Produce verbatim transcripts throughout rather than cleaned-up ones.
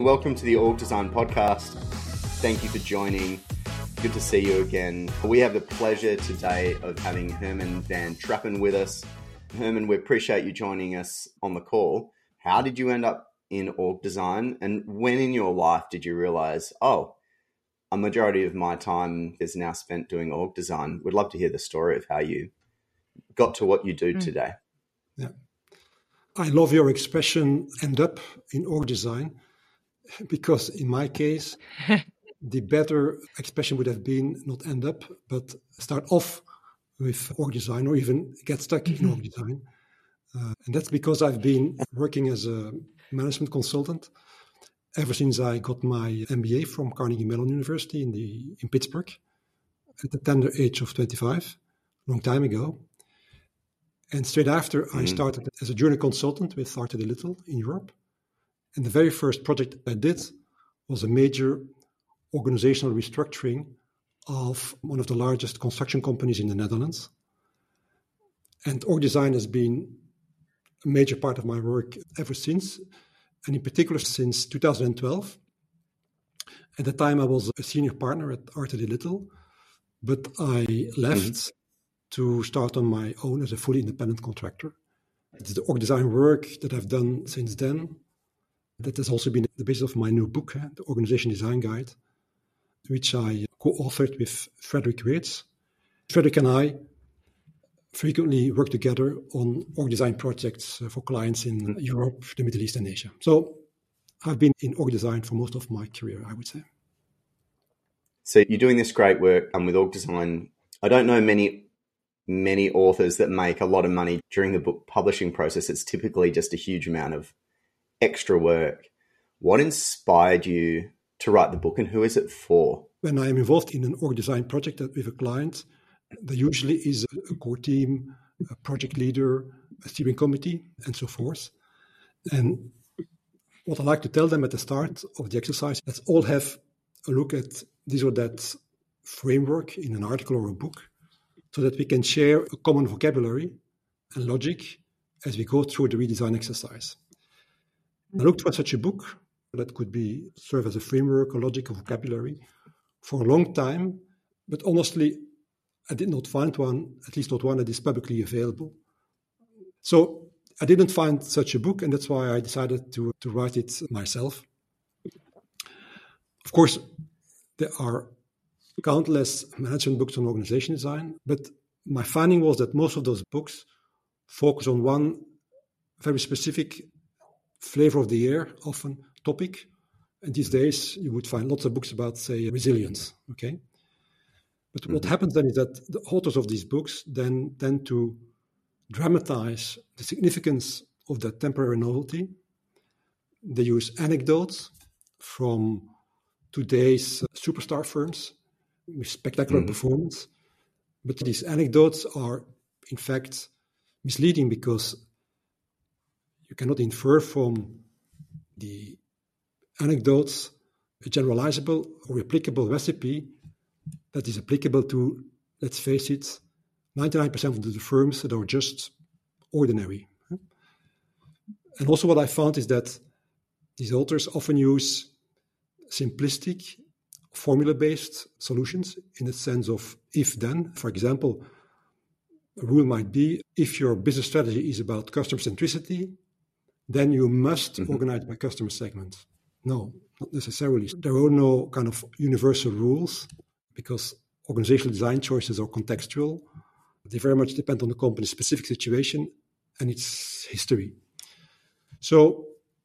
Welcome to the Org Design Podcast. Thank you for joining. Good to see you again. We have the pleasure today of having Herman van Trappen with us. Herman, we appreciate you joining us on the call. How did you end up in org design, and when in your life did you realize, oh, a majority of my time is now spent doing org design? We'd love to hear the story of how you got to what you do today. Yeah. I love your expression, end up in org design, because in my case, the better expression would have been not end up, but start off with org design or even get stuck mm-hmm. in org design. Uh, and that's because I've been working as a management consultant ever since I got my M B A from Carnegie Mellon University in the in Pittsburgh at the tender age of twenty-five, a long time ago. And straight after, mm-hmm. I started as a junior consultant with Arthur D. Little in Europe. And the very first project I did was a major organizational restructuring of one of the largest construction companies in the Netherlands. And org design has been a major part of my work ever since, and in particular since two thousand twelve. At the time, I was a senior partner at Arthur D. Little, but I left mm-hmm. to start on my own as a fully independent contractor. It's the org design work that I've done since then. That has also been the basis of my new book, The Organization Design Guide, which I co-authored with Frederick Weerts. Frederick and I frequently work together on org design projects for clients in Europe, the Middle East, and Asia. So I've been in org design for most of my career, I would say. So you're doing this great work um, with org design. I don't know many, many authors that make a lot of money during the book publishing process. It's typically just a huge amount of extra work. What inspired you to write the book, and who is it for? When I am involved in an org design project with a client, there usually is a core team, a project leader, a steering committee, and so forth. And what I like to tell them at the start of the exercise, let's all have a look at this or that framework in an article or a book, so that we can share a common vocabulary and logic as we go through the redesign exercise. I looked for such a book that could be serve as a framework, a logic, a vocabulary for a long time, but honestly, I did not find one, at least not one that is publicly available. So I didn't find such a book, and that's why I decided to, to write it myself. Of course, there are countless management books on organization design, but my finding was that most of those books focus on one very specific flavor of the year, often topic. And these days, you would find lots of books about, say, resilience, okay? But mm-hmm. what happens then is that the authors of these books then tend to dramatize the significance of that temporary novelty. They use anecdotes from today's superstar firms with spectacular mm-hmm. performance. But these anecdotes are, in fact, misleading because you cannot infer from the anecdotes a generalizable or applicable recipe that is applicable to, let's face it, ninety-nine percent of the firms that are just ordinary. And also what I found is that these authors often use simplistic, formula-based solutions in the sense of if-then. For example, a rule might be, if your business strategy is about customer centricity, then you must mm-hmm. organize by customer segment. No, not necessarily. There are no kind of universal rules because organizational design choices are contextual. They very much depend on the company's specific situation and its history. So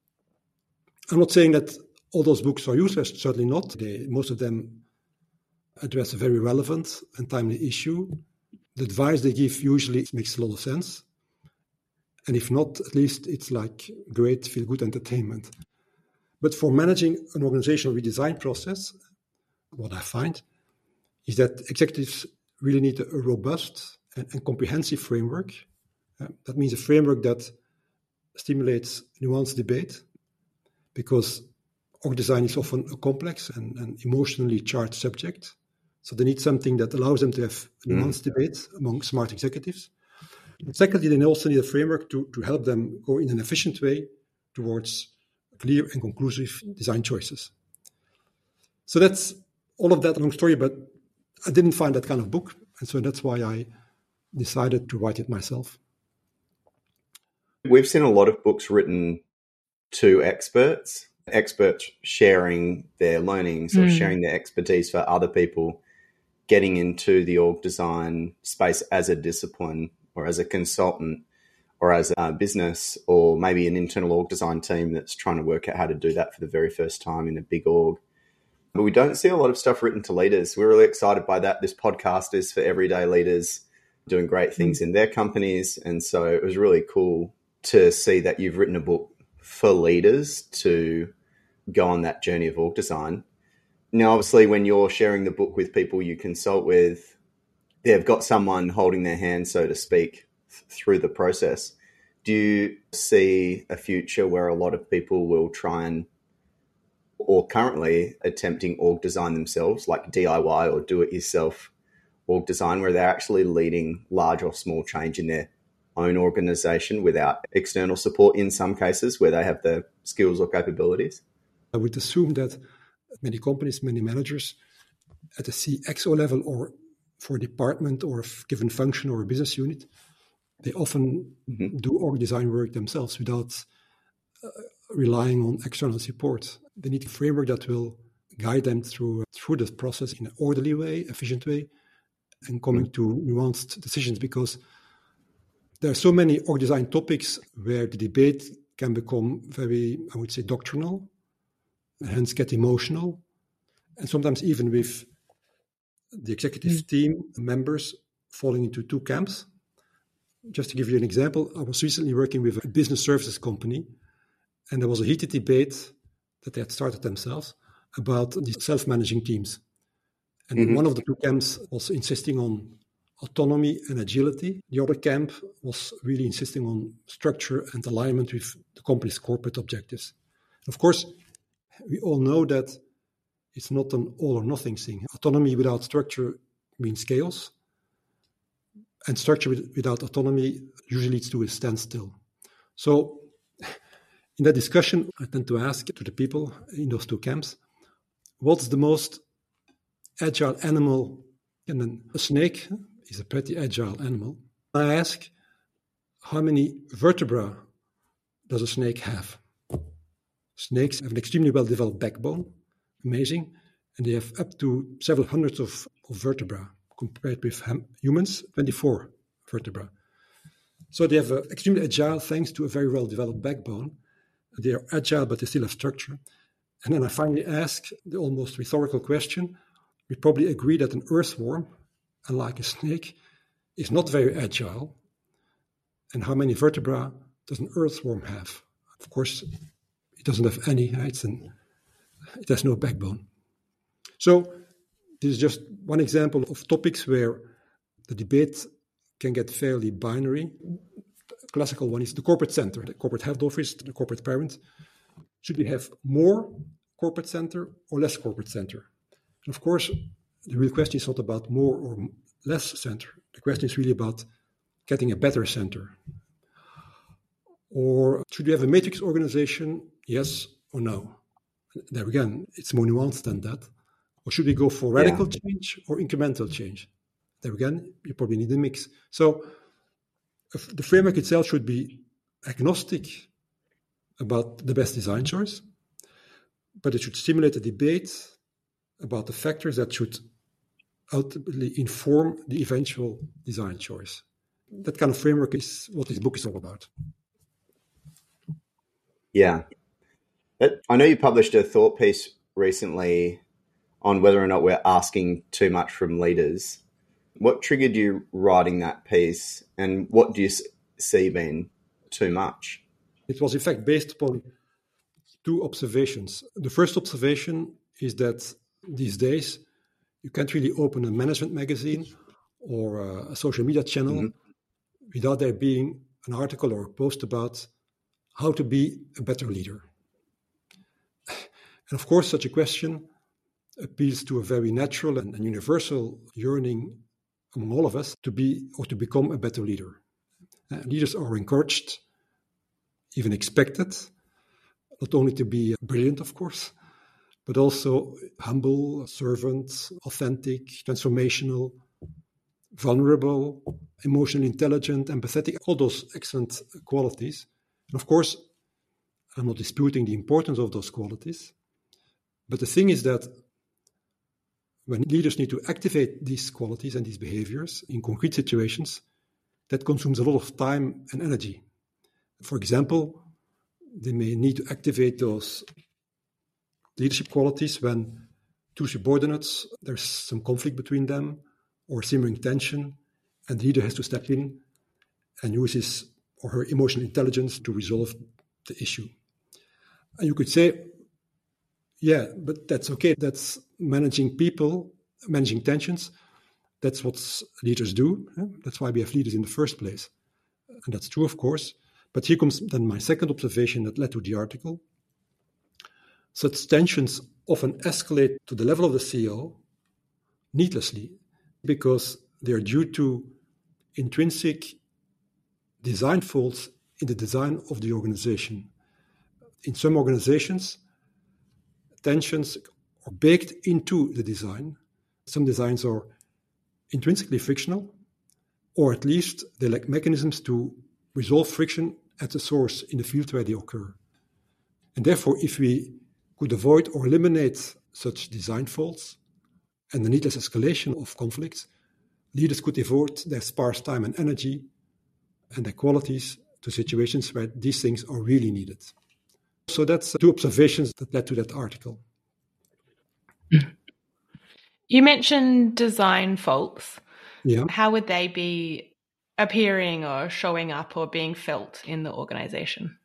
I'm not saying that all those books are useless, certainly not. They, most of them address a very relevant and timely issue. The advice they give usually makes a lot of sense. And if not, at least it's like great feel-good entertainment. But for managing an organizational redesign process, what I find is that executives really need a robust and, and comprehensive framework. Uh, that means a framework that stimulates nuanced debate, because org design is often a complex and, and emotionally charged subject. So they need something that allows them to have nuanced mm. debate among smart executives. And secondly, they also need a framework to, to help them go in an efficient way towards clear and conclusive design choices. So that's all of that long story, but I didn't find that kind of book. And so that's why I decided to write it myself. We've seen a lot of books written to experts, experts sharing their learnings mm. or sharing their expertise for other people getting into the org design space as a discipline or as a consultant or as a business or maybe an internal org design team that's trying to work out how to do that for the very first time in a big org. But we don't see a lot of stuff written to leaders. We're really excited by that. This podcast is for everyday leaders doing great things in their companies. And so it was really cool to see that you've written a book for leaders to go on that journey of org design. Now, obviously, when you're sharing the book with people you consult with, they've got someone holding their hand, so to speak, th- through the process. Do you see a future where a lot of people will try and, or currently attempting org design themselves, like D I Y or do-it-yourself org design, where they're actually leading large or small change in their own organization without external support in some cases where they have the skills or capabilities? I would assume that many companies, many managers at the C X O level or for a department or a given function or a business unit, they often mm-hmm. do org design work themselves without uh, relying on external support. They need a framework that will guide them through, through this process in an orderly way, efficient way, and coming mm-hmm. to nuanced decisions, because there are so many org design topics where the debate can become very, I would say, doctrinal, and hence get emotional, and sometimes even with the executive mm. team members falling into two camps. Just to give you an example, I was recently working with a business services company, and there was a heated debate that they had started themselves about the self-managing teams. And mm-hmm. one of the two camps was insisting on autonomy and agility. The other camp was really insisting on structure and alignment with the company's corporate objectives. Of course, we all know that it's not an all or nothing thing. Autonomy without structure means chaos, and structure without autonomy usually leads to a standstill. So in that discussion, I tend to ask to the people in those two camps, what's the most agile animal? And then a snake is a pretty agile animal. I ask, how many vertebrae does a snake have? Snakes have an extremely well-developed backbone, amazing, and they have up to several hundreds of, of vertebrae compared with humans, twenty-four vertebrae. So they have a extremely agile thanks to a very well-developed backbone. They are agile, but they still have structure. And then I finally ask the almost rhetorical question. We probably agree that an earthworm, unlike a snake, is not very agile. And how many vertebrae does an earthworm have? Of course, it doesn't have any. It's an, it has no backbone. So this is just one example of topics where the debate can get fairly binary. The classical one is the corporate center, the corporate head office, the corporate parent. Should we have more corporate center or less corporate center? And of course, the real question is not about more or less center. The question is really about getting a better center. Or should we have a matrix organization? Yes or no? There again, it's more nuanced than that. Or should we go for radical yeah. change or incremental change? There again, you probably need a mix. So the framework itself should be agnostic about the best design choice, but it should stimulate a debate about the factors that should ultimately inform the eventual design choice. That kind of framework is what this book is all about. Yeah. I know you published a thought piece recently on whether or not we're asking too much from leaders. What triggered you writing that piece, and what do you see being too much? It was in fact based upon two observations. The first observation is that these days you can't really open a management magazine or a social media channel mm-hmm. without there being an article or a post about how to be a better leader. And of course, such a question appeals to a very natural and universal yearning among all of us to be or to become a better leader. Uh, leaders are encouraged, even expected, not only to be brilliant, of course, but also humble, servant, authentic, transformational, vulnerable, emotionally intelligent, empathetic, all those excellent qualities. And of course, I'm not disputing the importance of those qualities. But the thing is that when leaders need to activate these qualities and these behaviors in concrete situations, that consumes a lot of time and energy. For example, they may need to activate those leadership qualities when two subordinates, there's some conflict between them or simmering tension, and the leader has to step in and use his or her emotional intelligence to resolve the issue. And you could say, yeah, but that's okay. That's managing people, managing tensions. That's what leaders do. That's why we have leaders in the first place. And that's true, of course. But here comes then my second observation that led to the article. Such tensions often escalate to the level of the C E O needlessly because they are due to intrinsic design faults in the design of the organization. In some organizations, tensions are baked into the design. Some designs are intrinsically frictional, or at least they lack mechanisms to resolve friction at the source in the field where they occur. And therefore, if we could avoid or eliminate such design faults and the needless escalation of conflicts, leaders could devote their sparse time and energy and their qualities to situations where these things are really needed. So that's two observations that led to that article. You mentioned design faults. Yeah. How would they be appearing or showing up or being felt in the organization?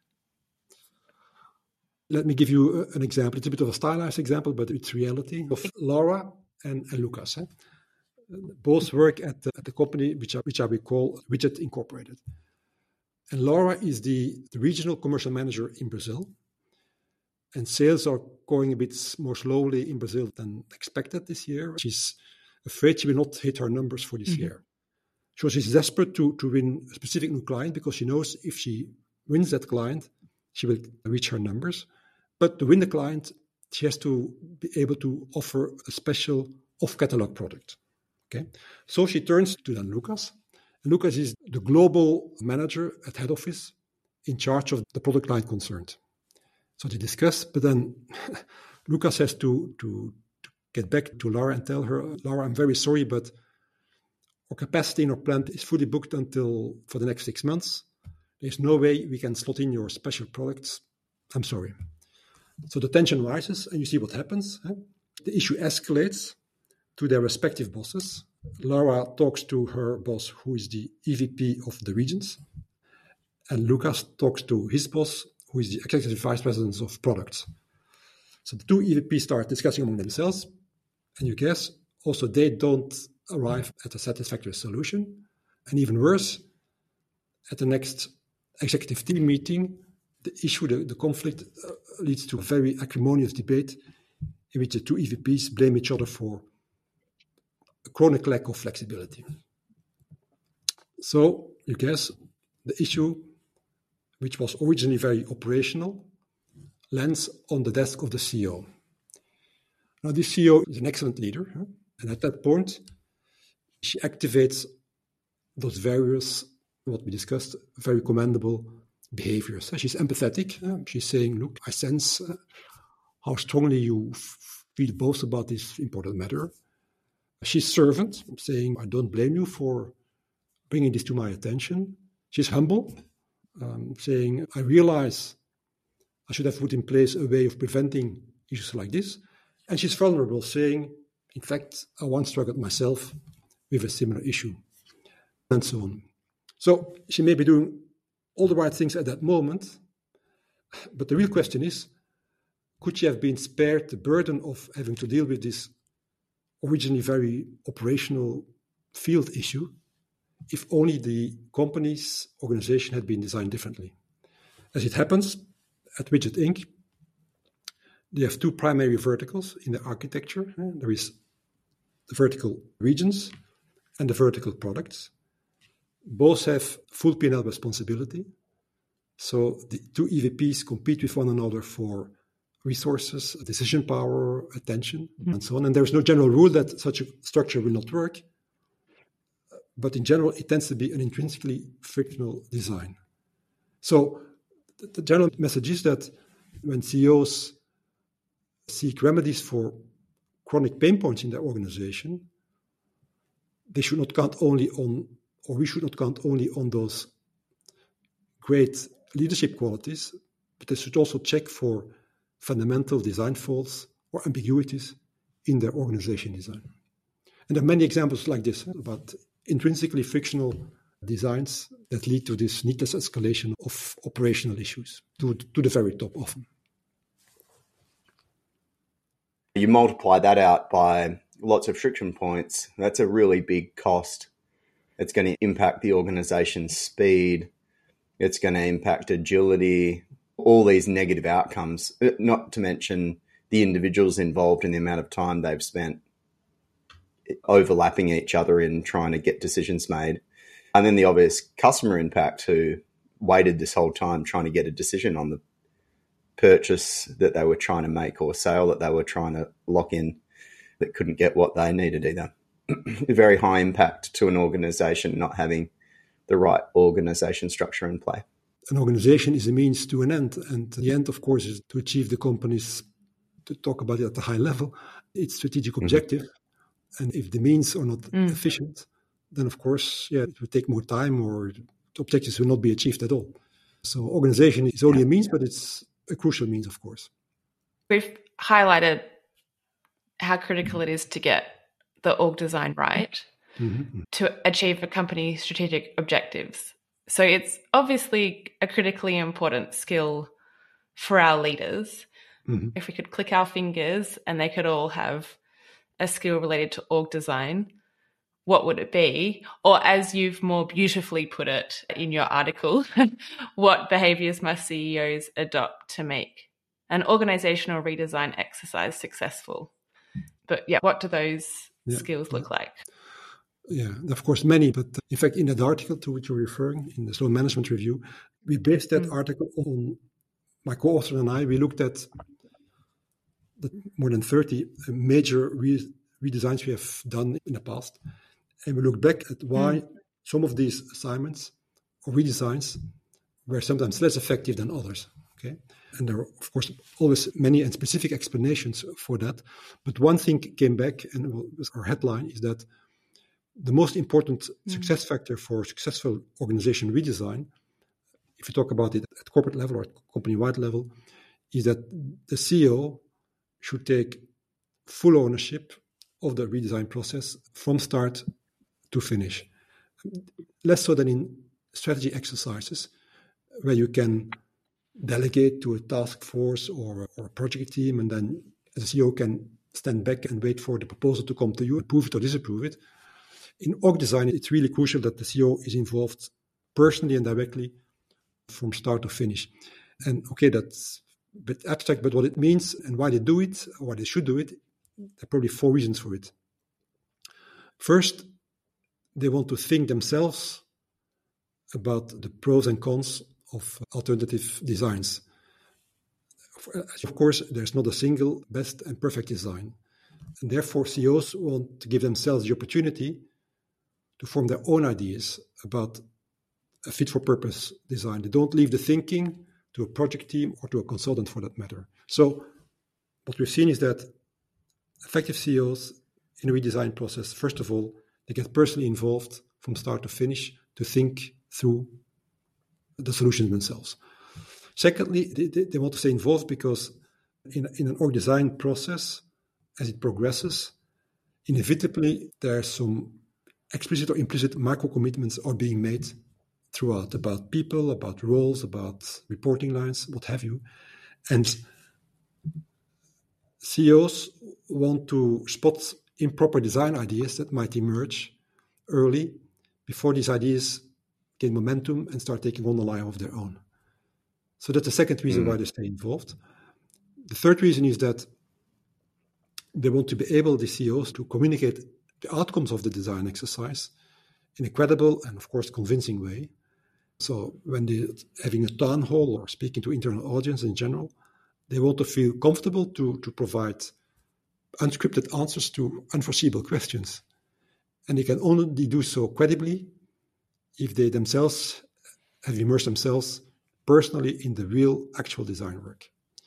Let me give you an example. It's a bit of a stylized example, but it's reality of Laura and, and Lucas. Eh? Both work at the, at the company which I, which I will call Widget Incorporated. And Laura is the, the regional commercial manager in Brazil. And sales are going a bit more slowly in Brazil than expected this year. She's afraid she will not hit her numbers for this mm-hmm. year. So she's desperate to, to win a specific new client because she knows if she wins that client, she will reach her numbers. But to win the client, she has to be able to offer a special off-catalog product. Okay, so she turns to then Lucas. And Lucas is the global manager at head office in charge of the product line concerned. So they discuss, but then Lucas has to, to, to get back to Laura and tell her, Laura, I'm very sorry, but our capacity in our plant is fully booked until for the next six months. There's no way we can slot in your special products. I'm sorry. So the tension rises and you see what happens. Huh? The issue escalates to their respective bosses. Laura talks to her boss, who is the E V P of the regions. And Lucas talks to his boss, who is the executive vice president of products. So the two E V Ps start discussing among themselves. And you guess, also they don't arrive at a satisfactory solution. And even worse, at the next executive team meeting, the issue, the, the conflict uh, leads to a very acrimonious debate in which the two E V Ps blame each other for a chronic lack of flexibility. So, you guess, the issue, which was originally very operational, lands on the desk of the C E O. Now, this C E O is an excellent leader, huh? And at that point, she activates those various, what we discussed, very commendable behaviors. She's empathetic. She's saying, look, I sense how strongly you feel both about this important matter. She's servant, saying, I don't blame you for bringing this to my attention. She's humble, um, saying, I realize I should have put in place a way of preventing issues like this. And she's vulnerable, saying, in fact, I once struggled myself with a similar issue, and so on. So she may be doing all the right things at that moment, but the real question is, could she have been spared the burden of having to deal with this originally very operational field issue if only the company's organization had been designed differently? As it happens, at Widget Incorporated, they have two primary verticals in the architecture. There is the vertical regions and the vertical products. Both have full P and L responsibility. So the two E V Ps compete with one another for resources, decision power, attention, mm-hmm. and so on. And there's no general rule that such a structure will not work. But in general, it tends to be an intrinsically frictional design. So the general message is that when C E Os seek remedies for chronic pain points in their organization, they should not count only on, or we should not count only on those great leadership qualities, but they should also check for fundamental design faults or ambiguities in their organization design. And there are many examples like this about intrinsically frictional designs that lead to this needless escalation of operational issues to, to the very top often. You multiply that out by lots of friction points. That's a really big cost. It's going to impact the organization's speed. It's going to impact agility, all these negative outcomes, not to mention the individuals involved and the amount of time they've spent overlapping each other in trying to get decisions made. And then the obvious customer impact who waited this whole time trying to get a decision on the purchase that they were trying to make or sale that they were trying to lock in that couldn't get what they needed either. Very high impact to an organization not having the right organization structure in play. An organization is a means to an end. And the end, of course, is to achieve the company's, to talk about it at a high level, its strategic objective. Mm-hmm. And if the means are not mm. efficient, then of course, yeah, it will take more time or the objectives will not be achieved at all. So organization is only a means, but it's a crucial means, of course. We've highlighted how critical it is to get the org design right mm-hmm. to achieve a company's strategic objectives. So it's obviously a critically important skill for our leaders. Mm-hmm. If we could click our fingers and they could all have a skill related to org design, what would it be? Or as you've more beautifully put it in your article, what behaviors must C E Os adopt to make an organizational redesign exercise successful? But yeah, what do those yeah, skills yeah. look like? Yeah, of course, many. But in fact, in that article to which you're referring, in the Sloan Management Review, we based that mm. article on, my co-author and I, we looked at the more than thirty major re- redesigns we have done in the past. And we looked back at why mm. some of these assignments or redesigns were sometimes less effective than others. Okay, and there are, of course, always many and specific explanations for that. But one thing came back, and was our headline, is that the most important mm. success factor for successful organization redesign, if you talk about it at corporate level or at company-wide level, is that the C E O should take full ownership of the redesign process from start to finish. Less so than in strategy exercises, where you can delegate to a task force or, or a project team, and then as a C E O can stand back and wait for the proposal to come to you, approve it or disapprove it. In org design, it's really crucial that the C E O is involved personally and directly from start to finish. And okay, that's a bit abstract, but what it means and why they do it, or why they should do it, there are probably four reasons for it. First, they want to think themselves about the pros and cons of alternative designs. Of course, there's not a single best and perfect design. And therefore, C E Os want to give themselves the opportunity to form their own ideas about a fit-for-purpose design. They don't leave the thinking to a project team or to a consultant for that matter. So what we've seen is that effective C E Os in a redesign process, first of all, they get personally involved from start to finish to think through the solutions themselves. Secondly, they, they want to stay involved because in, in an org design process, as it progresses, inevitably there are some explicit or implicit micro commitments are being made throughout about people, about roles, about reporting lines, what have you. And C E Os want to spot improper design ideas that might emerge early before these ideas gain momentum and start taking on a life of their own. So that's the second reason mm. why they stay involved. The third reason is that they want to be able, the C E Os, to communicate the outcomes of the design exercise in a credible and, of course, convincing way, So when they're having a town hall or speaking to internal audience in general, they want to feel comfortable to, to provide unscripted answers to unforeseeable questions. And they can only do so credibly if they themselves have immersed themselves personally in the real actual design work.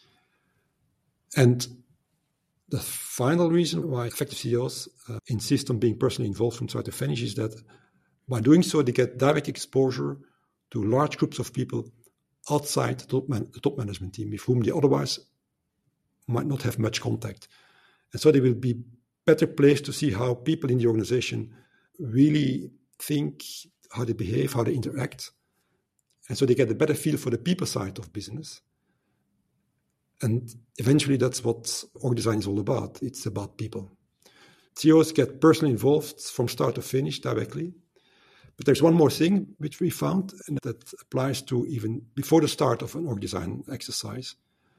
And the final reason why effective C E Os uh, insist on being personally involved from start to finish is that by doing so, they get direct exposure to large groups of people outside the top, man- the top management team with whom they otherwise might not have much contact. And so they will be better placed to see how people in the organization really think, how they behave, how they interact. And so they get a better feel for the people side of business. And eventually that's what org design is all about. It's about people. C E Os get personally involved from start to finish directly. But there's one more thing which we found, and that applies to even before the start of an org design exercise.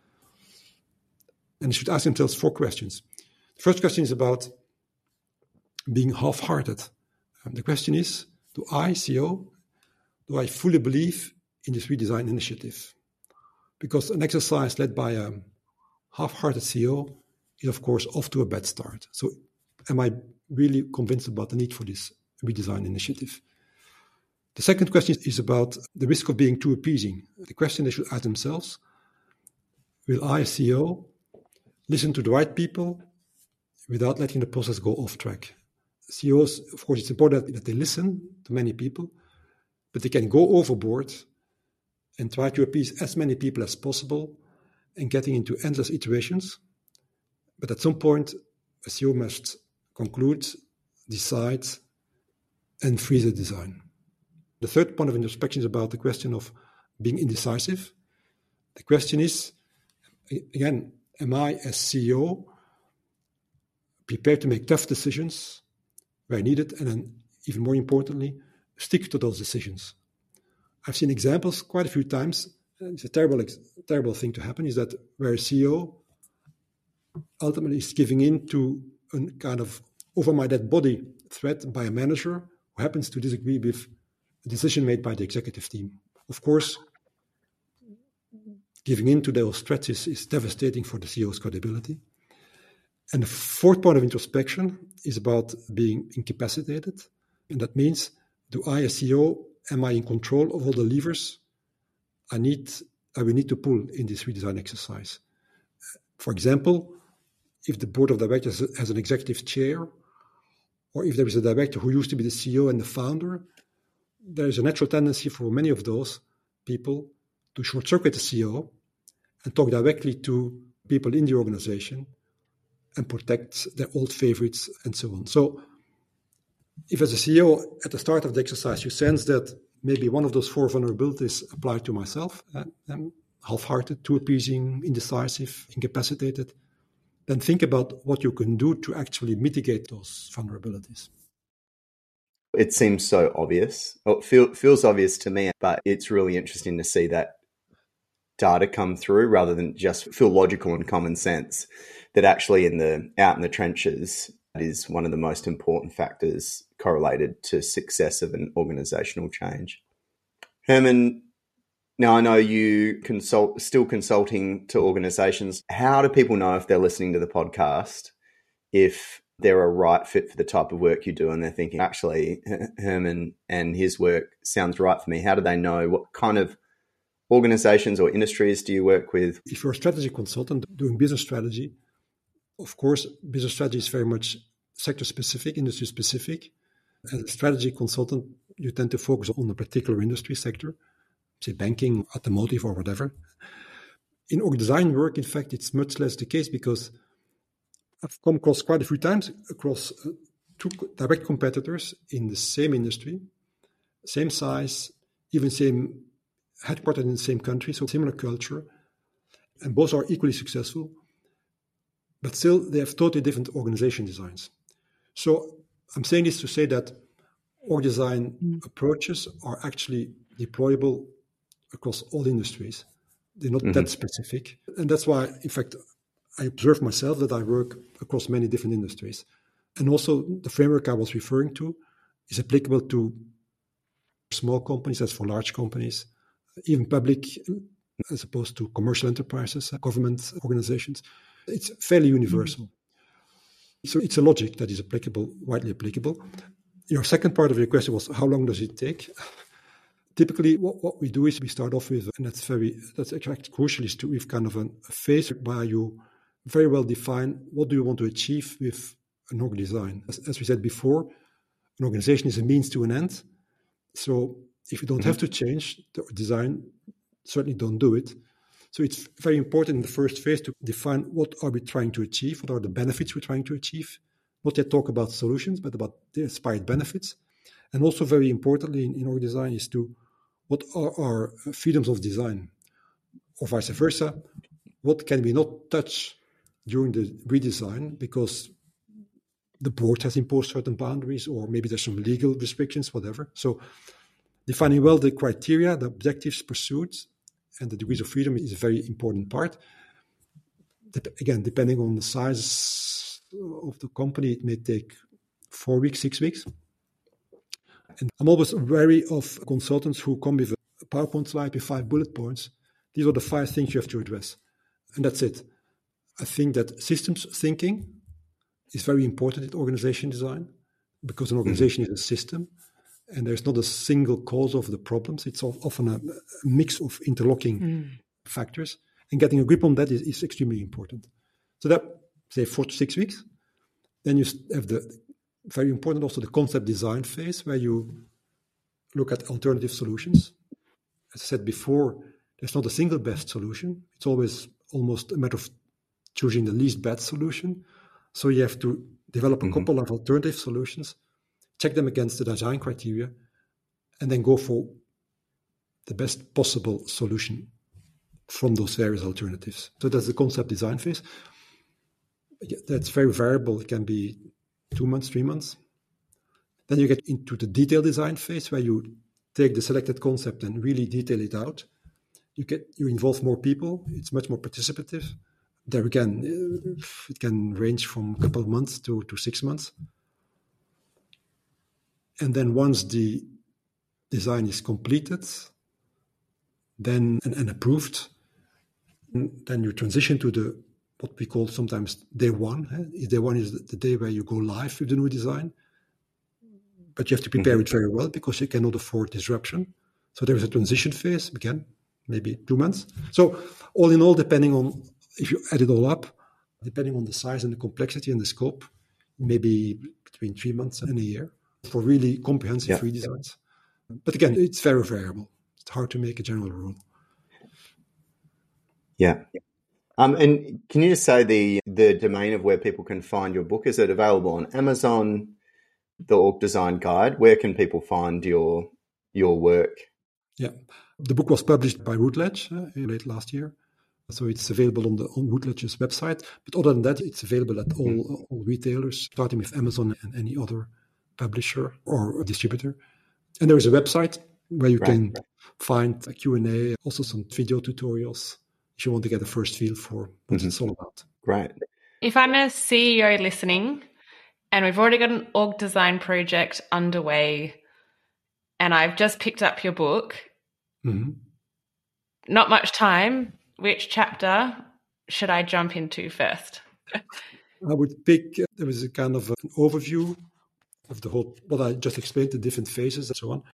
And they should ask themselves four questions. The first question is about being half-hearted. And the question is, do I, C E O, do I fully believe in this redesign initiative? Because an exercise led by a half-hearted C E O is, of course, off to a bad start. So am I really convinced about the need for this redesign initiative? The second question is about the risk of being too appeasing. The question they should ask themselves, will I, as C E O, listen to the right people without letting the process go off track? C E Os, of course, it's important that they listen to many people, but they can go overboard and try to appease as many people as possible and getting into endless iterations. But at some point, a C E O must conclude, decide, and freeze the design. The third point of introspection is about the question of being indecisive. The question is, again, am I, as C E O, prepared to make tough decisions where needed, and then, even more importantly, stick to those decisions? I've seen examples quite a few times, and it's a terrible, terrible thing to happen, is that where a C E O ultimately is giving in to a kind of over-my-dead-body threat by a manager who happens to disagree with a decision made by the executive team. Of course, giving in to those threats is, is devastating for the C E O's credibility. And the fourth point of introspection is about being incapacitated. And that means, do I, as C E O, am I in control of all the levers I need, I will need to pull in this redesign exercise? For example, if the board of directors has an executive chair, or if there is a director who used to be the C E O and the founder, there is a natural tendency for many of those people to short-circuit the C E O and talk directly to people in the organization and protect their old favorites and so on. So if as a C E O at the start of the exercise you sense that maybe one of those four vulnerabilities apply to myself, uh, I'm half-hearted, too appeasing, indecisive, incapacitated, then think about what you can do to actually mitigate those vulnerabilities. It seems so obvious. Well, it feel, feels obvious to me, but it's really interesting to see that data come through rather than just feel logical and common sense, that actually in the out in the trenches is one of the most important factors correlated to success of an organizational change. Herman, now I know you consult, still consulting to organizations. How do people know if they're listening to the podcast, if they're a right fit for the type of work you do and they're thinking, actually, Herman and his work sounds right for me? How do they know? What kind of organizations or industries do you work with? If you're a strategy consultant doing business strategy, of course, business strategy is very much sector-specific, industry-specific. As a strategy consultant, you tend to focus on a particular industry sector, say banking, automotive, or whatever. In org design work, in fact, it's much less the case because I've come across quite a few times across uh, two direct competitors in the same industry, same size, even same headquartered in the same country, so similar culture, and both are equally successful, but still they have totally different organization designs. So I'm saying this to say that org design mm. approaches are actually deployable across all industries. They're not mm-hmm. that specific. And that's why, in fact, I observe myself that I work across many different industries. And also the framework I was referring to is applicable to small companies as for large companies, even public as opposed to commercial enterprises, government organizations. It's fairly universal. Mm-hmm. So it's a logic that is applicable, widely applicable. Your second part of your question was, how long does it take? Typically, what, what we do is we start off with, and that's very, that's actually crucial, is to have kind of an, a phase where you very well define what do you want to achieve with an org design. As, as we said before, an organization is a means to an end. So if you don't mm-hmm. have to change the design, certainly don't do it. So it's very important in the first phase to define what are we trying to achieve, what are the benefits we're trying to achieve. Not yet talk about solutions, but about the aspired benefits. And also very importantly in, in org design is to what are our freedoms of design, or vice versa. What can we not touch during the redesign because the board has imposed certain boundaries, or maybe there's some legal restrictions, whatever. So defining well the criteria, the objectives pursued, and the degrees of freedom is a very important part. Again, depending on the size of the company, it may take four weeks, six weeks. And I'm always wary of consultants who come with a PowerPoint slide with five bullet points. These are the five things you have to address. And that's it. I think that systems thinking is very important in organization design, because an organization mm-hmm. is a system and there's not a single cause of the problems. It's often a mix of interlocking mm. factors, and getting a grip on that is, is extremely important. So that, say, four to six weeks. Then you have the very important also the concept design phase, where you look at alternative solutions. As I said before, there's not a single best solution. It's always almost a matter of choosing the least bad solution. So you have to develop a mm-hmm. couple of alternative solutions, check them against the design criteria, and then go for the best possible solution from those various alternatives. So that's the concept design phase. That's very variable. It can be two months, three months. Then you get into the detail design phase, where you take the selected concept and really detail it out. You get you involve more people. It's much more participative. There again, it can range from a couple of months to, to six months. And then once the design is completed, then and, and approved, then you transition to the what we call sometimes day one. Eh? Day one is the day where you go live with the new design, but you have to prepare mm-hmm. it very well because you cannot afford disruption. So there is a transition phase, again, maybe two months. So all in all, depending on, if you add it all up, depending on the size and the complexity and the scope, maybe between three months and a year for really comprehensive yeah. redesigns. But again, it's very variable. It's hard to make a general rule. Yeah. Um, and can you just say the the domain of where people can find your book? Is it available on Amazon, the Org Design Guide? Where can people find your your work? Yeah, the book was published by Routledge uh, late last year, so it's available on the on Routledge's website. But other than that, it's available at all, mm. all retailers, starting with Amazon and any other publisher or distributor. And there is a website where you right. can find a Q and A, also some video tutorials, if you want to get a first feel for what mm-hmm. it's all about. Right. If I'm a C E O listening and we've already got an org design project underway and I've just picked up your book, mm-hmm. not much time, which chapter should I jump into first? I would pick, uh, there was a kind of an overview of the whole, what I just explained, the different phases and so on.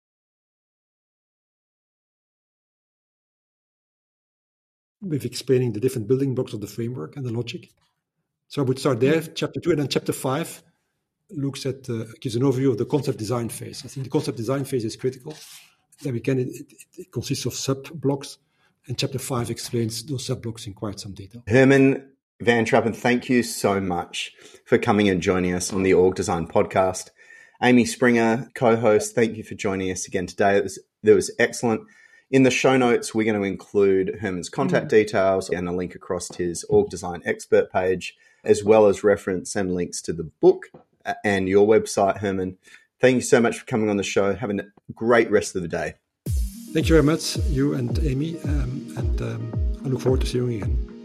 With explaining the different building blocks of the framework and the logic. So I would start there, chapter two, and then chapter five looks at, uh, gives an overview of the concept design phase. I think the concept design phase is critical. Then again, it, it, it consists of sub-blocks, and chapter five explains those sub-blocks in quite some detail. Herman Van Trappen, thank you so much for coming and joining us on the Org Design Podcast. Amy Springer, co-host, thank you for joining us again today. It was, that was excellent. In the show notes, we're going to include Herman's contact mm. details and a link across to his Org Design expert page, as well as reference and links to the book and your website, Herman. Thank you so much for coming on the show. Have a great rest of the day. Thank you very much, you and Amy, um, and um, I look forward to seeing you again.